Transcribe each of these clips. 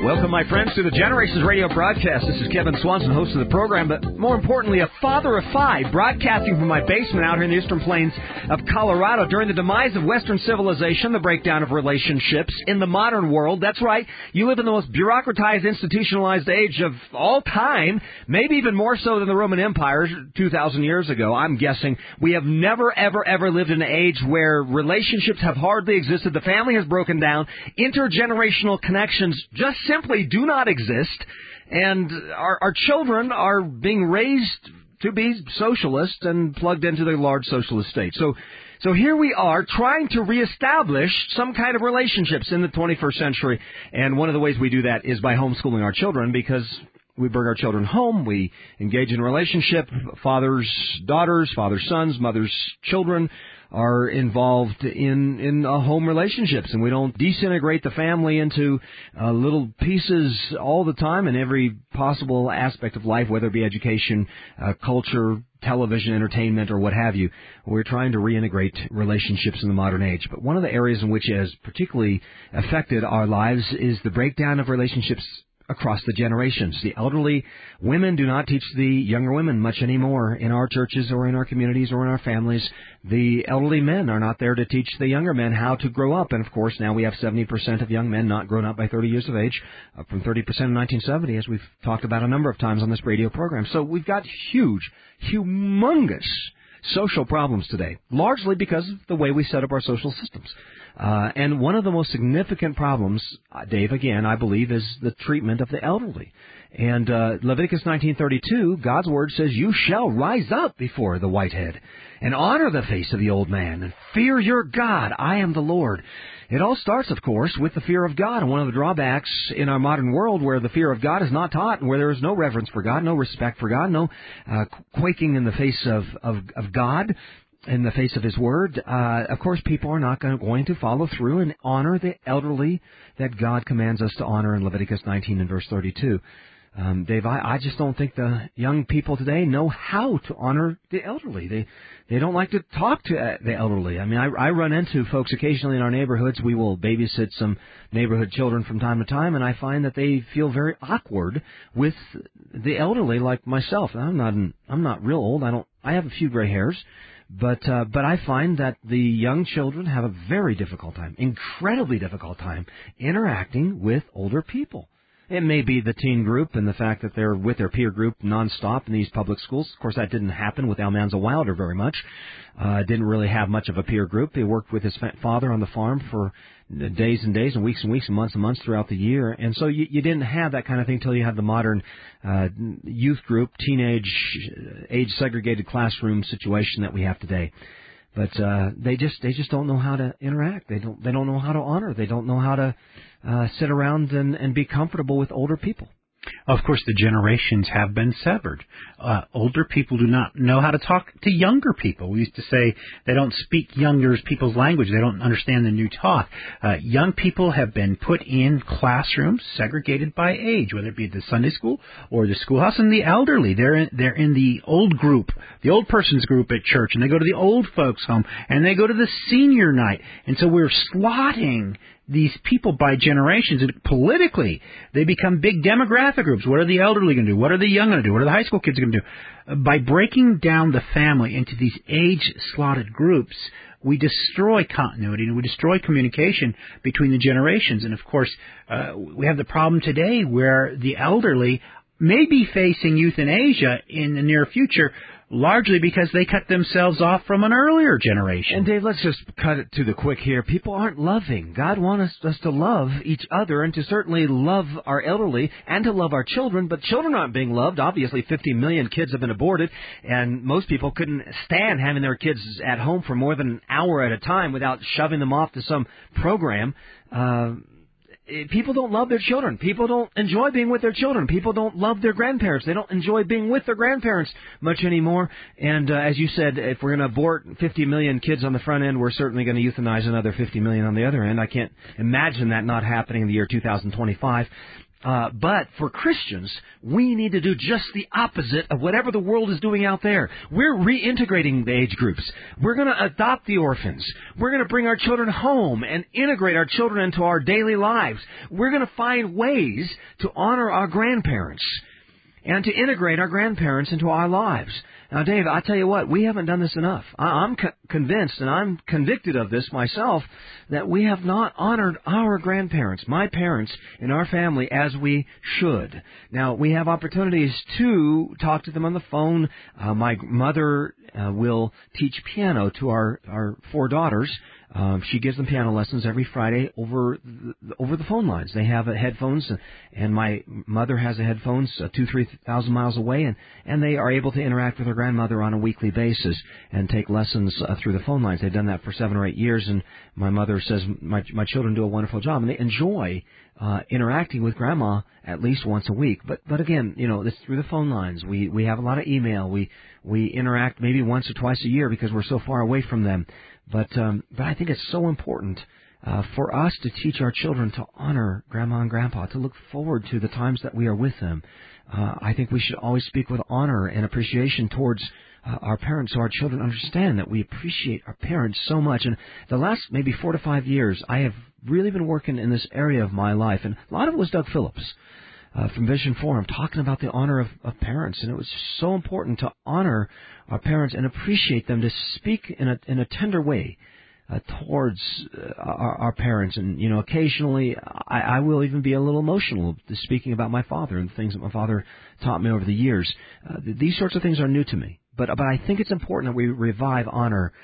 Welcome, my friends, to the Generations Radio broadcast. This is Kevin Swanson, host of the program, but more importantly, a father of five, broadcasting from my basement out here in the eastern plains of Colorado during the demise of Western civilization, the breakdown of relationships in the modern world. That's right, you live in the most bureaucratized, institutionalized age of all time, maybe even more so than the Roman Empire 2,000 years ago, I'm guessing. We have never, ever lived in an age where relationships have hardly existed, the family has broken down, intergenerational connections just simply do not exist, and our children are being raised to be socialist and plugged into their large socialist state. So here we are trying to reestablish some kind of relationships in the 21st century, and one of the ways we do that is by homeschooling our children, because we bring our children home, we engage in a relationship, fathers, daughters, fathers, sons, mothers, children are involved in home relationships, and we don't disintegrate the family into little pieces all the time in every possible aspect of life, whether it be education, culture, television, entertainment, or what have you. We're trying to reintegrate relationships in the modern age. But one of the areas in which it has particularly affected our lives is the breakdown of relationships across the generations. The elderly women do not teach the younger women much anymore in our churches or in our communities or in our families. The elderly men are not there to teach the younger men how to grow up. And, of course, now we have 70% of young men not grown up by 30 years of age, up from 30% in 1970, as we've talked about a number of times on this radio program. So we've got humongous social problems today, largely because of the way we set up our social systems. And one of the most significant problems, Dave, again, I believe, is the treatment of the elderly. And Leviticus 19:32, God's word says, "You shall rise up before the white head and honor the face of the old man and fear your God. I am the Lord." It all starts, of course, with the fear of God. And one of the drawbacks in our modern world where the fear of God is not taught and where there is no reverence for God, no respect for God, no quaking in the face of God, in the face of His Word, of course, people are not going to follow through and honor the elderly that God commands us to honor in Leviticus 19 and verse 32. Dave, I just don't think the young people today know how to honor the elderly. They don't like to talk to the elderly. I mean, I run into folks occasionally in our neighborhoods. We will babysit some neighborhood children from time to time, and I find that they feel very awkward with the elderly, like myself. I'm not real old. I have a few gray hairs. But I find that the young children have a very difficult time, incredibly difficult time, interacting with older people. It may be the teen group and the fact that they're with their peer group nonstop in these public schools. Of course, that didn't happen with Almanza Wilder very much. Didn't really have much of a peer group. He worked with his father on the farm for days and days and weeks and months throughout the year. And so you didn't have that kind of thing until you had the modern youth group, teenage, age-segregated classroom situation that we have today. But they just don't know how to interact. They don't know how to honor. They don't know how to sit around and be comfortable with older people. Of course, the generations have been severed. Older people do not know how to talk to younger people. We used to say they don't speak younger people's language. They don't understand the new talk. Young people have been put in classrooms segregated by age, whether it be the Sunday school or the schoolhouse. And the elderly, they're in the old group, the old person's group at church, and they go to the old folks' home, and they go to the senior night. And so we're slotting these people by generations, and politically, they become big demographic groups. What are the elderly going to do? What are the young going to do? What are the high school kids going to do? By breaking down the family into these age-slotted groups, we destroy continuity and we destroy communication between the generations. And, of course, we have the problem today where the elderly may be facing euthanasia in the near future, largely because they cut themselves off from an earlier generation. And, Dave, let's just cut it to the quick here. People aren't loving. God wants us to love each other and to certainly love our elderly and to love our children, but children aren't being loved. Obviously, 50 million kids have been aborted, and most people couldn't stand having their kids at home for more than an hour at a time without shoving them off to some program. People don't love their children. People don't enjoy being with their children. People don't love their grandparents. They don't enjoy being with their grandparents much anymore. And as you said, if we're going to abort 50 million kids on the front end, we're certainly going to euthanize another 50 million on the other end. I can't imagine that not happening in the year 2025. But for Christians, we need to do just the opposite of whatever the world is doing out there. We're reintegrating the age groups. We're going to adopt the orphans. We're going to bring our children home and integrate our children into our daily lives. We're going to find ways to honor our grandparents and to integrate our grandparents into our lives. Now, Dave, I tell you what, we haven't done this enough. I'm convinced, and I'm convicted of this myself, that we have not honored our grandparents, my parents, in our family as we should. Now, we have opportunities to talk to them on the phone. My mother will teach piano to our 4 daughters. She gives them piano lessons every Friday over the phone lines. They have headphones, and my mother has the headphones 2,000-3,000 miles away, and they are able to interact with her grandmother on a weekly basis and take lessons through the phone lines. They've done that for 7 or 8 years, and my mother says my children do a wonderful job, and they enjoy interacting with Grandma at least once a week. But again, it's through the phone lines. We have a lot of email. We interact maybe once or twice a year because we're so far away from them. But I think it's so important for us to teach our children to honor Grandma and Grandpa, to look forward to the times that we are with them. I think we should always speak with honor and appreciation towards our parents, so our children understand that we appreciate our parents so much. And the last maybe 4 to 5 years, I have really been working in this area of my life, and a lot of it was Doug Phillips from Vision Forum, talking about the honor of parents. And it was so important to honor our parents and appreciate them, to speak in a tender way towards our parents. And, occasionally I will even be a little emotional speaking about my father and the things that my father taught me over the years. These sorts of things are new to me. But I think it's important that we revive honor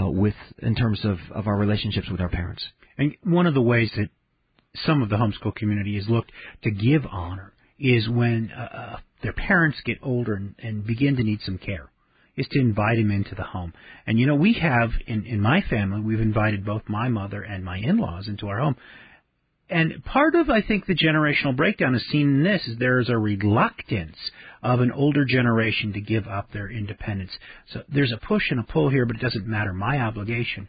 in terms of our relationships with our parents. And one of the ways that some of the homeschool community has looked to give honor is when their parents get older and begin to need some care, is to invite them into the home. And, we have, in my family, we've invited both my mother and my in-laws into our home. And part of, I think, the generational breakdown is seen in this, is there is a reluctance of an older generation to give up their independence. So there's a push and a pull here, but it doesn't matter. My obligation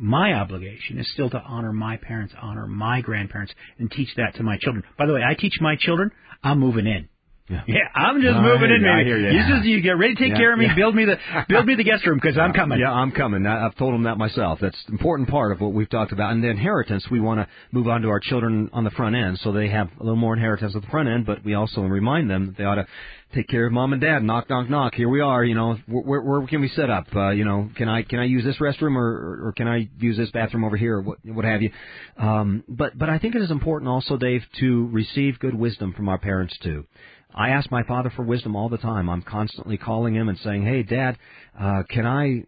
is still to honor my parents, honor my grandparents, and teach that to my children. By the way, I teach my children, I'm moving in. Yeah, I'm just moving in, baby. You get ready to take care of me. Build me the guest room, because I'm coming. Yeah, I'm coming. I've told them that myself. That's an important part of what we've talked about. And the inheritance, we want to move on to our children on the front end, so they have a little more inheritance at the front end. But we also remind them that they ought to take care of mom and dad. Knock, knock, knock. Here we are. Where can we set up? Can I use this restroom or can I use this bathroom over here, or what have you? But I think it is important also, Dave, to receive good wisdom from our parents too. I ask my father for wisdom all the time. I'm constantly calling him and saying, "Hey, Dad, can I,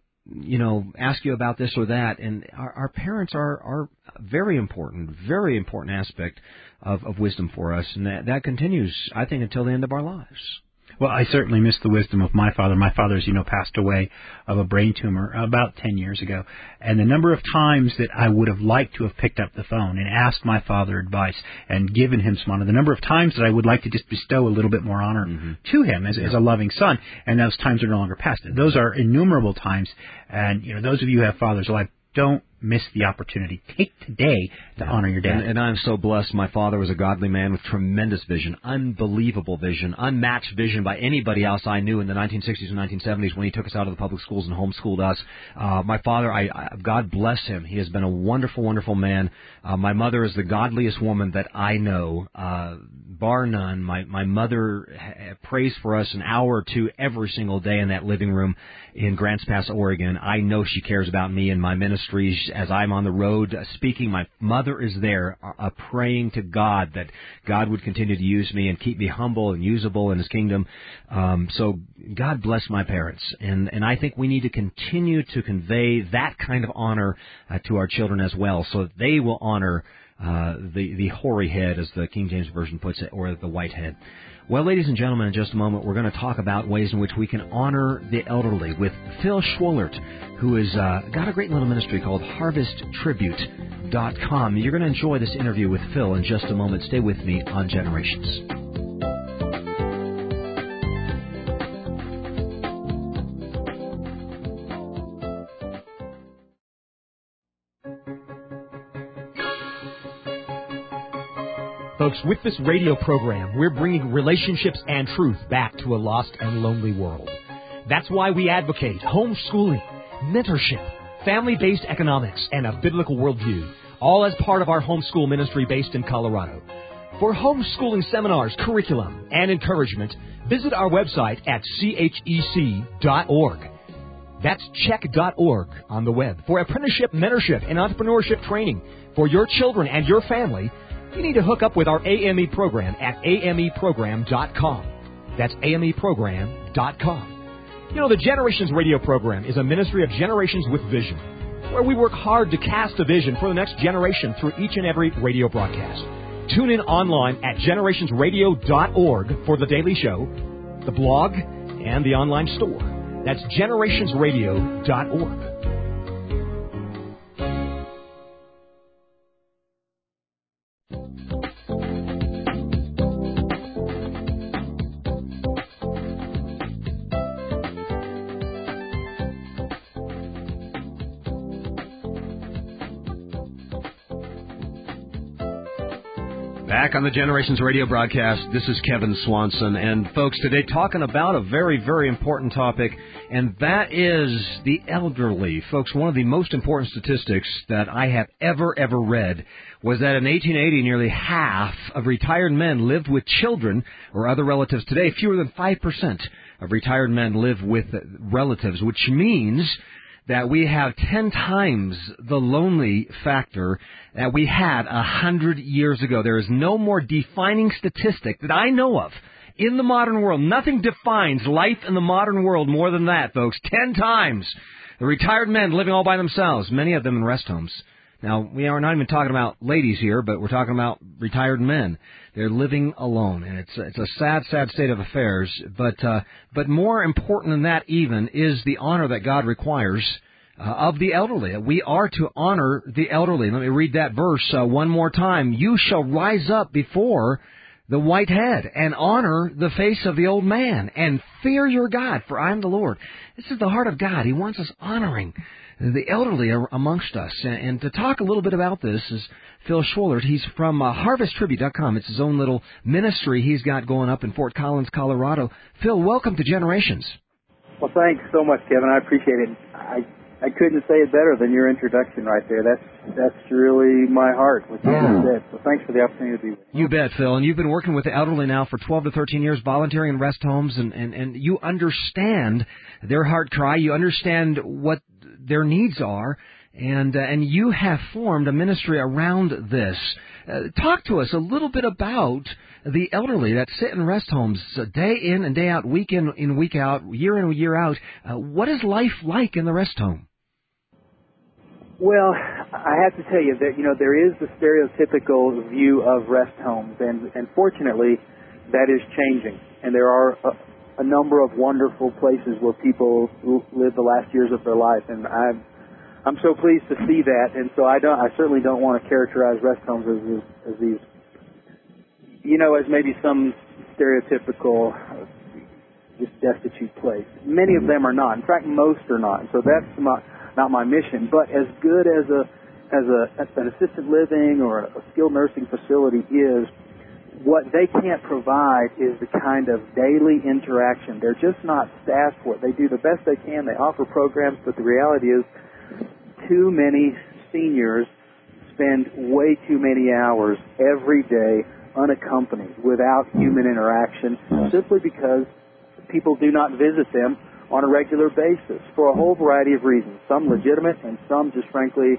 ask you about this or that?" And our parents are very important aspect of wisdom for us, and that continues, I think, until the end of our lives. Well, I certainly miss the wisdom of my father. My father, as you know, passed away of a brain tumor about 10 years ago. And the number of times that I would have liked to have picked up the phone and asked my father advice and given him some honor, the number of times that I would like to just bestow a little bit more honor to him as a loving son, and those times are no longer past. Those are innumerable times. And, those of you who have fathers alive, don't miss the opportunity. Take today to honor your dad. And I'm so blessed. My father was a godly man with tremendous vision, unbelievable vision, unmatched vision by anybody else I knew in the 1960s and 1970s when he took us out of the public schools and homeschooled us. My father, God bless him. He has been a wonderful, wonderful man. My mother is the godliest woman that I know, bar none. My mother prays for us an hour or two every single day in that living room in Grants Pass, Oregon. I know she cares about me and my ministries. As I'm on the road speaking, my mother is there praying to God that God would continue to use me and keep me humble and usable in His kingdom. So God bless my parents. And I think we need to continue to convey that kind of honor to our children as well, so that they will honor the hoary head, as the King James Version puts it, or the white head. Well, ladies and gentlemen, in just a moment, we're going to talk about ways in which we can honor the elderly with Phil Schwolert, who has got a great little ministry called HarvestTribute.com. You're going to enjoy this interview with Phil in just a moment. Stay with me on Generations. Folks, with this radio program, we're bringing relationships and truth back to a lost and lonely world. That's why we advocate homeschooling, mentorship, family-based economics, and a biblical worldview, all as part of our homeschool ministry based in Colorado. For homeschooling seminars, curriculum, and encouragement, visit our website at chec.org. That's check.org on the web. For apprenticeship, mentorship, and entrepreneurship training for your children and your family, you need to hook up with our AME program at ameprogram.com. That's ameprogram.com. You know, the Generations Radio program is a ministry of Generations with Vision, where we work hard to cast a vision for the next generation through each and every radio broadcast. Tune in online at generationsradio.org for the daily show, the blog, and the online store. That's generationsradio.org. Back on the Generations Radio broadcast, this is Kevin Swanson. And folks, today talking about a very, very important topic, and that is the elderly. Folks, one of the most important statistics that I have ever read was that in 1880, nearly half of retired men lived with children or other relatives. Today, fewer than 5% of retired men live with relatives, which means that we have 10 times the lonely factor that we had 100 years ago. There is no more defining statistic that I know of in the modern world. Nothing defines life in the modern world more than that, folks. 10 times the retired men living all by themselves, many of them in rest homes. Now, we are not even talking about ladies here, but we're talking about retired men. They're living alone, and it's a sad state of affairs. But more important than that even is the honor that God requires of the elderly. We are to honor the elderly. Let me read that verse one more time. You shall rise up before the white head and honor the face of the old man and fear your God, for I am the Lord. This is the heart of God. He wants us honoring the elderly amongst us. And to talk a little bit about this is Phil Schwollert. He's from HarvestTribute.com. It's his own little ministry he's got going up in Fort Collins, Colorado. Phil, welcome to Generations. Well, thanks so much, Kevin. I appreciate it. I couldn't say it better than your introduction right there. That's really my heart, what you just said. So thanks for the opportunity to be with you. You bet, Phil. And you've been working with the elderly now for 12 to 13 years, volunteering in rest homes, and you understand their heart cry. You understand what their needs are, and you have formed a ministry around this. Talk to us a little bit about the elderly that sit in rest homes day in and day out, week in, week out, year in and year out. What is life like in the rest home? Well, I have to tell you that, there is the stereotypical view of rest homes, and fortunately, that is changing. And there are a number of wonderful places where people live the last years of their life, and I'm so pleased to see that. And so I certainly don't want to characterize rest homes as these, as maybe some stereotypical just destitute place. Many of them are not. In fact, most are not. And so that's not my mission. But as good as an assisted living or a skilled nursing facility is, what they can't provide is the kind of daily interaction. They're just not staffed for it. They do the best they can. They offer programs, but the reality is too many seniors spend way too many hours every day unaccompanied, without human interaction, simply because people do not visit them on a regular basis for a whole variety of reasons, some legitimate and some just frankly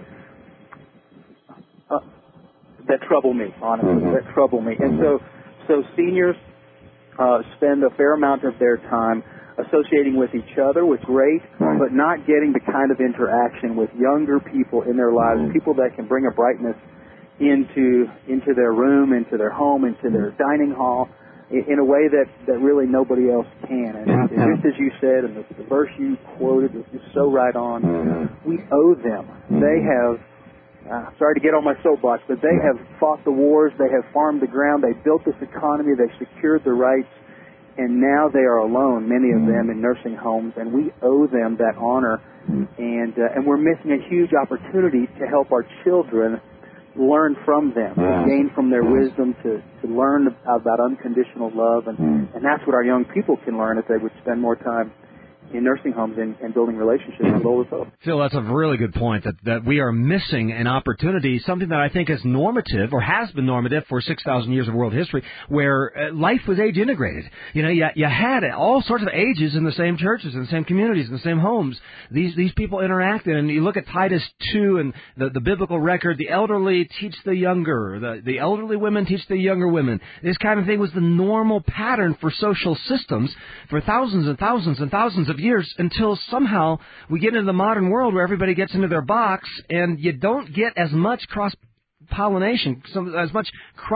that trouble me, honestly, that trouble me. And so seniors spend a fair amount of their time associating with each other, with great, but not getting the kind of interaction with younger people in their lives, people that can bring a brightness into their room, into their home, into their dining hall, in a way that really nobody else can. And just as you said, and the verse you quoted is so right on, we owe them. They have, sorry to get on my soapbox, but they have fought the wars, they have farmed the ground, they built this economy, they've secured the rights, and now they are alone, many of them in nursing homes, and we owe them that honor. And we're missing a huge opportunity to help our children learn from them, to gain from their wisdom, to learn about unconditional love, and that's what our young people can learn if they would spend more time in nursing homes and building relationships with older folks. Phil, that's a really good point, that we are missing an opportunity, something that I think is normative or has been normative for 6,000 years of world history, where life was age integrated. You know, you had all sorts of ages in the same churches, in the same communities, in the same homes. These people interacted, and you look at Titus 2 and the biblical record, the elderly teach the younger, the elderly women teach the younger women. This kind of thing was the normal pattern for social systems for thousands and thousands and thousands of years, until somehow we get into the modern world where everybody gets into their box and you don't get as much cross-pollination, as much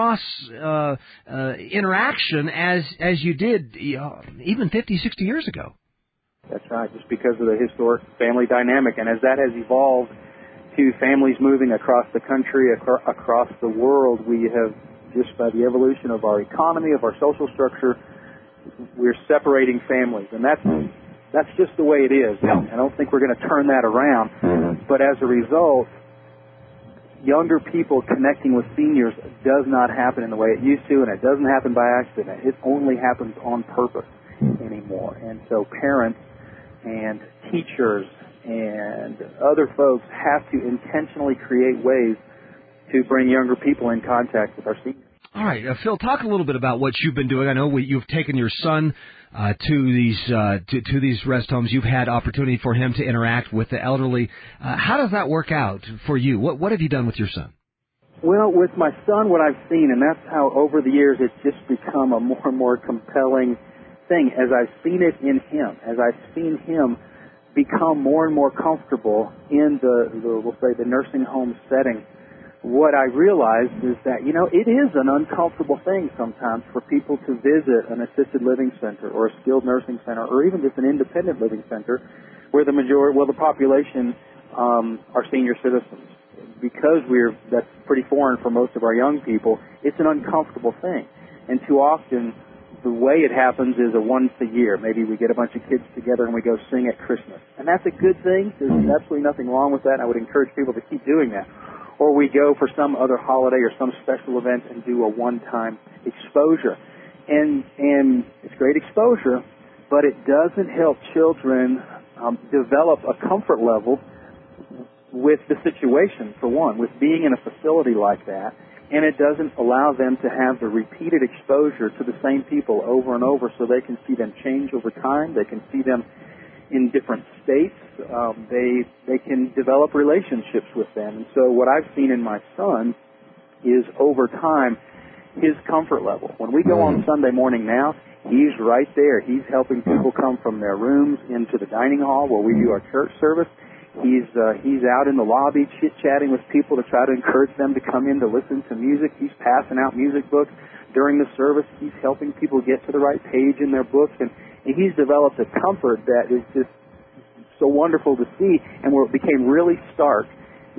cross-interaction as you did even 50, 60 years ago. That's right, just because of the historic family dynamic. And as that has evolved to families moving across the country, across the world, we have, just by the evolution of our economy, of our social structure, we're separating families. And that's just the way it is. I don't think we're going to turn that around. But as a result, younger people connecting with seniors does not happen in the way it used to, and it doesn't happen by accident. It only happens on purpose anymore. And so parents and teachers and other folks have to intentionally create ways to bring younger people in contact with our seniors. All right, Phil, talk a little bit about what you've been doing. I know you've taken your son to these rest homes. You've had opportunity for him to interact with the elderly. How does that work out for you? What have you done with your son? Well, with my son, what I've seen, and that's how over the years it's just become a more and more compelling thing, as I've seen it in him, as I've seen him become more and more comfortable in we'll say, the nursing home setting. What I realized is that, it is an uncomfortable thing sometimes for people to visit an assisted living center or a skilled nursing center or even just an independent living center where the population are senior citizens. Because that's pretty foreign for most of our young people, it's an uncomfortable thing. And too often, the way it happens is once a year. Maybe we get a bunch of kids together and we go sing at Christmas. And that's a good thing. There's absolutely nothing wrong with that. I would encourage people to keep doing that. Or we go for some other holiday or some special event and do a one-time exposure. And it's great exposure, but it doesn't help children develop a comfort level with the situation, for one, with being in a facility like that. And it doesn't allow them to have the repeated exposure to the same people over and over so they can see them change over time. They can see them in different states. They can develop relationships with them. And so what I've seen in my son is over time his comfort level. When we go on Sunday morning now, he's right there. He's helping people come from their rooms into the dining hall where we do our church service. He's out in the lobby chit-chatting with people to try to encourage them to come in to listen to music. He's passing out music books during the service. He's helping people get to the right page in their books. And he's developed a comfort that is just so wonderful to see. And where it became really stark,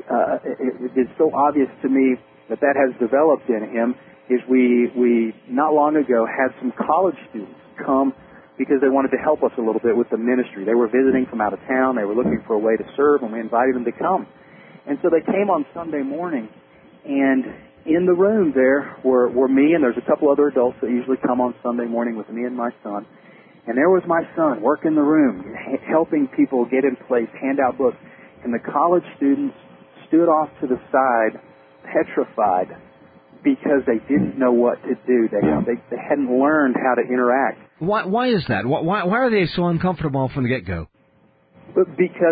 it's so obvious to me that has developed in him, is we not long ago had some college students come because they wanted to help us a little bit with the ministry. They were visiting from out of town. They were looking for a way to serve, and we invited them to come. And so they came on Sunday morning, and in the room there were me, and there's a couple other adults that usually come on Sunday morning with me and my son. And there was my son working the room, helping people get in place, hand out books. And the college students stood off to the side, petrified, because they didn't know what to do. They hadn't learned how to interact. Why is that? Why are they so uncomfortable from the get-go? Because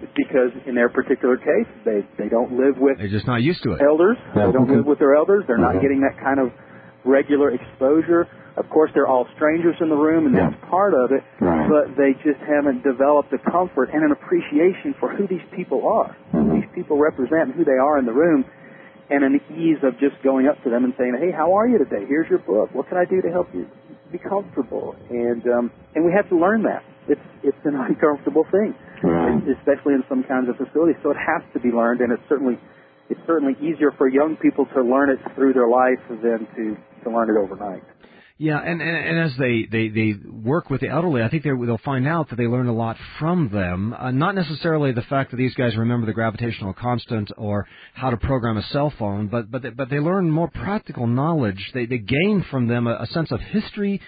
in their particular case, they don't live with... They're just not used to it. Elders. They don't live with their elders. They're not getting that kind of regular exposure. Of course, they're all strangers in the room, and that's part of it, but they just haven't developed a comfort and an appreciation for who these people are, who these people represent, and who they are in the room, and an ease of just going up to them and saying, hey, how are you today? Here's your book. What can I do to help you be comfortable? And we have to learn that. It's an uncomfortable thing, especially in some kinds of facilities. So it has to be learned, and it's certainly easier for young people to learn it through their life than to learn it overnight. Yeah, and as they work with the elderly, I think they'll find out that they learn a lot from them. Not necessarily the fact that these guys remember the gravitational constant or how to program a cell phone, but they learn more practical knowledge. They gain from them a sense of history,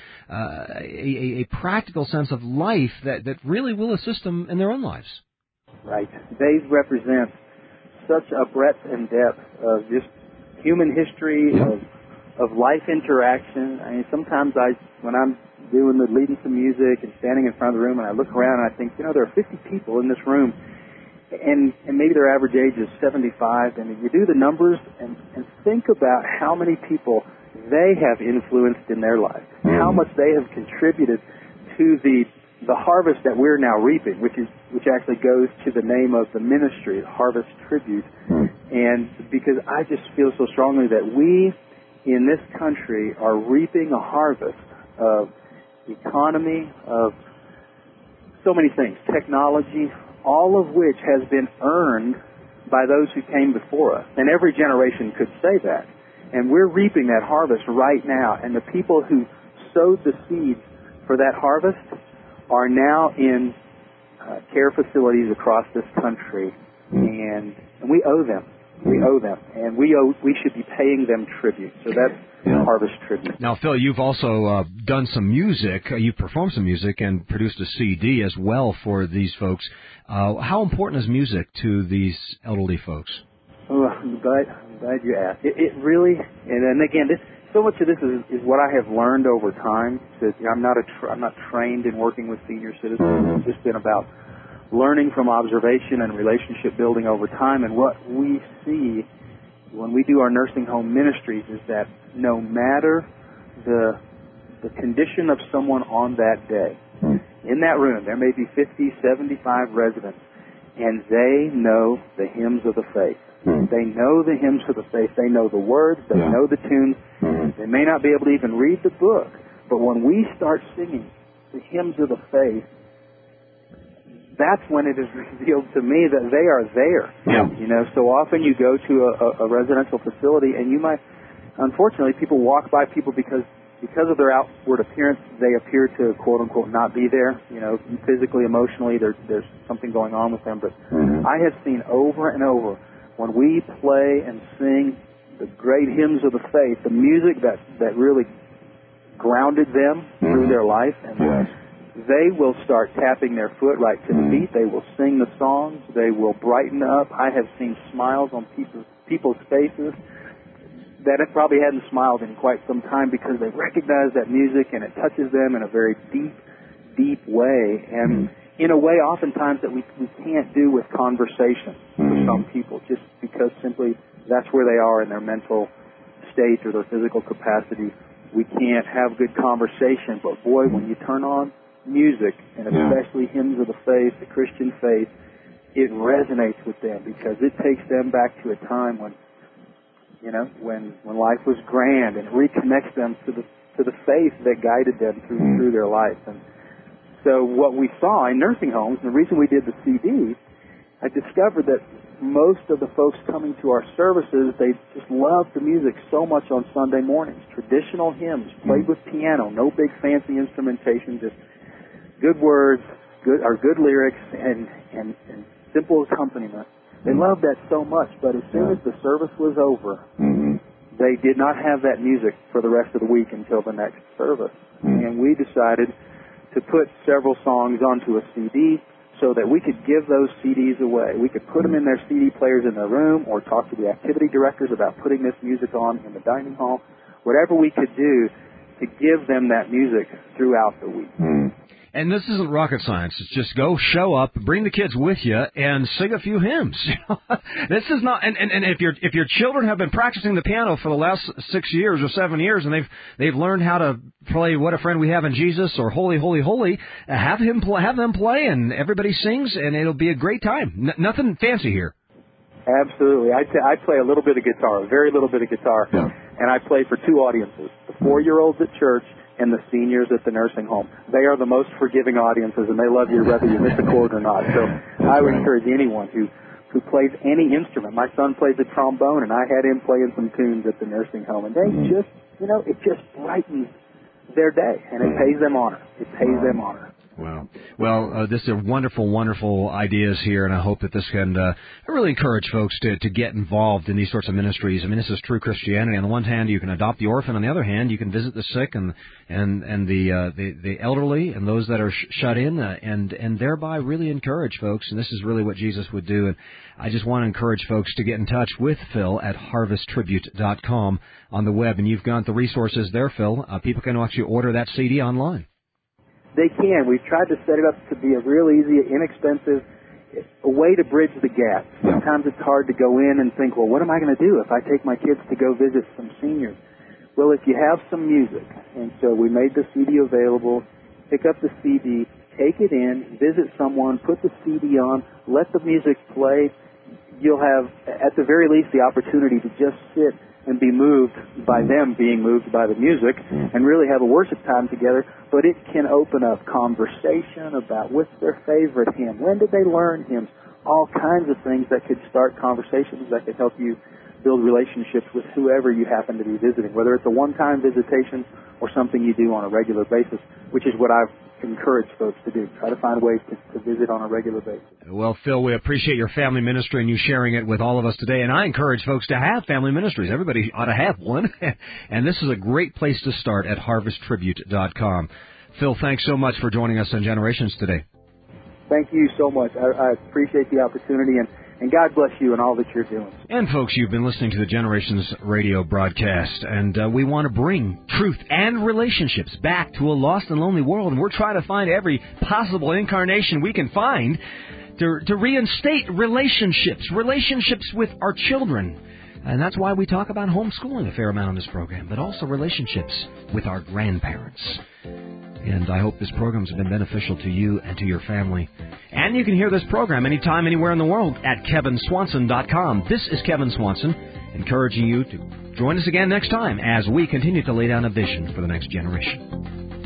a practical sense of life that really will assist them in their own lives. Right. They represent such a breadth and depth of just human history, of life interaction. I mean, sometimes when I'm leading some music and standing in front of the room and I look around and I think, there are 50 people in this room and maybe their average age is 75, and you do the numbers and think about how many people they have influenced in their life, how much they have contributed to the harvest that we're now reaping, which actually goes to the name of the ministry, Harvest Tribute. And because I just feel so strongly that we in this country are reaping a harvest of economy, of so many things, technology, all of which has been earned by those who came before us. And every generation could say that. And we're reaping that harvest right now. And the people who sowed the seeds for that harvest are now in care facilities across this country. And we owe them. We owe them, and we should be paying them tribute. So that's Harvest Tribute. Now, Phil, you've also done some music. You've performed some music and produced a CD as well for these folks. How important is music to these elderly folks? Oh, I'm glad you asked. It really, and again, so much of this is what I have learned over time. I'm not trained in working with senior citizens. It's just been about learning from observation and relationship building over time. And what we see when we do our nursing home ministries is that no matter the condition of someone on that day, in that room there may be 50, 75 residents, and they know the hymns of the faith. They know the hymns of the faith. They know the words. They know the tunes. They may not be able to even read the book, but when we start singing the hymns of the faith, that's when it is revealed to me that they are there. So often you go to a residential facility and you might, unfortunately, people walk by people because of their outward appearance, they appear to, quote unquote, not be there. Physically, emotionally, there's something going on with them. But I have seen over and over when we play and sing the great hymns of the faith, the music that really grounded them through their life, and they will start tapping their foot right to the beat. They will sing the songs. They will brighten up. I have seen smiles on people's faces that have probably hadn't smiled in quite some time because they recognize that music and it touches them in a very deep, deep way. And in a way, oftentimes, that we can't do with conversation for some people, just because simply that's where they are in their mental state or their physical capacity. We can't have good conversation, but boy, when you turn on music, and especially hymns of the faith, the Christian faith, it resonates with them because it takes them back to a time when life was grand, and it reconnects them to the faith that guided them through their life. And so what we saw in nursing homes, and the reason we did the CD, I discovered that most of the folks coming to our services, they just love the music so much on Sunday mornings. Traditional hymns played with piano, no big fancy instrumentation, just good words, good lyrics, and simple accompaniment. They loved that so much, but as soon as the service was over, they did not have that music for the rest of the week until the next service. And we decided to put several songs onto a CD so that we could give those CDs away. We could put them in their CD players in their room or talk to the activity directors about putting this music on in the dining hall, whatever we could do to give them that music throughout the week. And this isn't rocket science. It's just go, show up, bring the kids with you, and sing a few hymns. This is not. And if your children have been practicing the piano for the last 6 years or 7 years, and they've learned how to play "What a Friend We Have in Jesus" or "Holy, Holy, Holy," have them play, and everybody sings, and it'll be a great time. Nothing fancy here. Absolutely. I play a little bit of guitar, a very little bit of guitar, and I play for two audiences: the 4-year-olds at church and the seniors at the nursing home. They are the most forgiving audiences, and they love you whether you miss a chord or not. So I would encourage anyone who plays any instrument. My son plays the trombone, and I had him playing some tunes at the nursing home. And they just, it just brightens their day, and it pays them honor. It pays them honor. Wow. Well, this are wonderful, wonderful ideas here, and I hope that this can really encourage folks to get involved in these sorts of ministries. I mean, this is true Christianity. On the one hand, you can adopt the orphan. On the other hand, you can visit the sick and the elderly and those that are shut in, and thereby really encourage folks. And this is really what Jesus would do. And I just want to encourage folks to get in touch with Phil at harvesttribute.com on the web. And you've got the resources there, Phil. People can actually order that CD online. They can. We've tried to set it up to be a real easy, inexpensive, a way to bridge the gap. Sometimes it's hard to go in and think, well, what am I going to do if I take my kids to go visit some seniors? Well, if you have some music, and so we made the CD available, pick up the CD, take it in, visit someone, put the CD on, let the music play. You'll have, at the very least, the opportunity to just sit and be moved by them being moved by the music and really have a worship time together. But it can open up conversation about what's their favorite hymn, when did they learn hymns, all kinds of things that could start conversations that could help you build relationships with whoever you happen to be visiting, whether it's a one-time visitation or something you do on a regular basis, which is what I've encourage folks to do. Try to find ways to visit on a regular basis. Well, Phil, we appreciate your family ministry and you sharing it with all of us today. And I encourage folks to have family ministries. Everybody ought to have one. And this is a great place to start at harvesttribute.com. Phil, thanks so much for joining us on Generations today. Thank you so much. I appreciate the opportunity, and God bless you and all that you're doing. And, folks, you've been listening to the Generations radio broadcast, and we want to bring truth and relationships back to a lost and lonely world, and we're trying to find every possible incarnation we can find to reinstate relationships with our children. And that's why we talk about homeschooling a fair amount on this program, but also relationships with our grandparents. And I hope this program has been beneficial to you and to your family. And you can hear this program anytime, anywhere in the world at KevinSwanson.com. This is Kevin Swanson, encouraging you to join us again next time as we continue to lay down a vision for the next generation.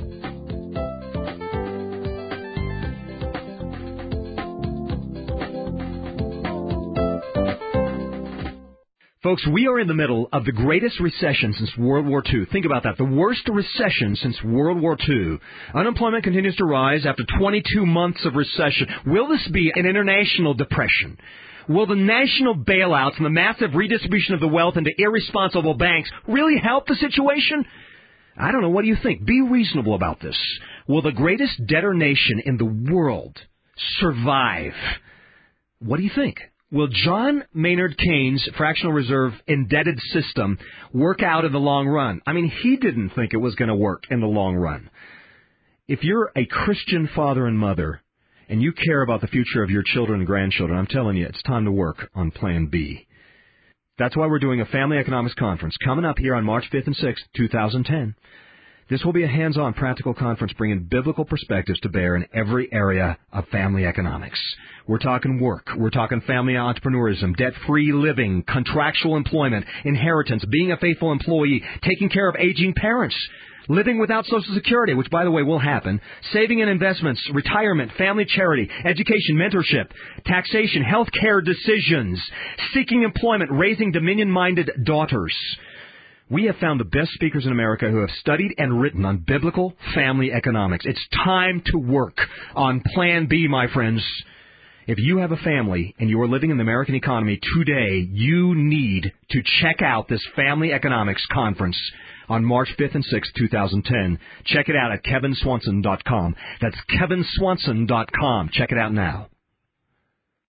Folks, we are in the middle of the greatest recession since World War II. Think about that. The worst recession since World War II. Unemployment continues to rise after 22 months of recession. Will this be an international depression? Will the national bailouts and the massive redistribution of the wealth into irresponsible banks really help the situation? I don't know. What do you think? Be reasonable about this. Will the greatest debtor nation in the world survive? What do you think? Will John Maynard Keynes' fractional reserve indebted system work out in the long run? I mean, he didn't think it was going to work in the long run. If you're a Christian father and mother and you care about the future of your children and grandchildren, I'm telling you, it's time to work on Plan B. That's why we're doing a Family Economics Conference coming up here on March 5th and 6th, 2010. This will be a hands-on practical conference bringing biblical perspectives to bear in every area of family economics. We're talking work. We're talking family entrepreneurism, debt-free living, contractual employment, inheritance, being a faithful employee, taking care of aging parents, living without Social Security, which, by the way, will happen, saving and investments, retirement, family charity, education, mentorship, taxation, health care decisions, seeking employment, raising dominion-minded daughters. We have found the best speakers in America who have studied and written on biblical family economics. It's time to work on Plan B, my friends. If you have a family and you are living in the American economy today, you need to check out this Family Economics Conference on March 5th and 6th, 2010. Check it out at KevinSwanson.com. That's KevinSwanson.com. Check it out now.